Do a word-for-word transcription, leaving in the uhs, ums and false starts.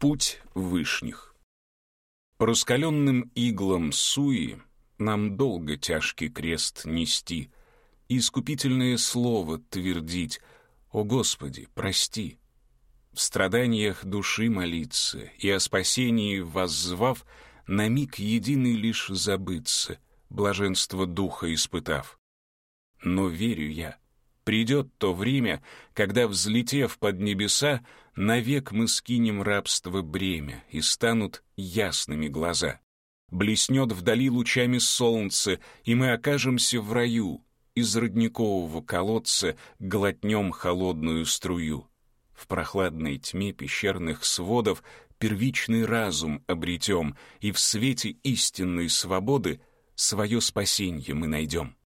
Путь вышних. По раскаленным иглам суи нам долго тяжкий крест нести и искупительное слово твердить: «О Господи, прости!» В страданиях души молиться и о спасении воззвав, на миг единый лишь забыться, блаженство духа испытав. Но верю я, придет то время, когда, взлетев под небеса, навек мы скинем рабство бремя, и станут ясными глаза. Блеснет вдали лучами солнце, и мы окажемся в раю, из родникового колодца глотнем холодную струю. В прохладной тьме пещерных сводов первичный разум обретем, и в свете истинной свободы свое спасенье мы найдем.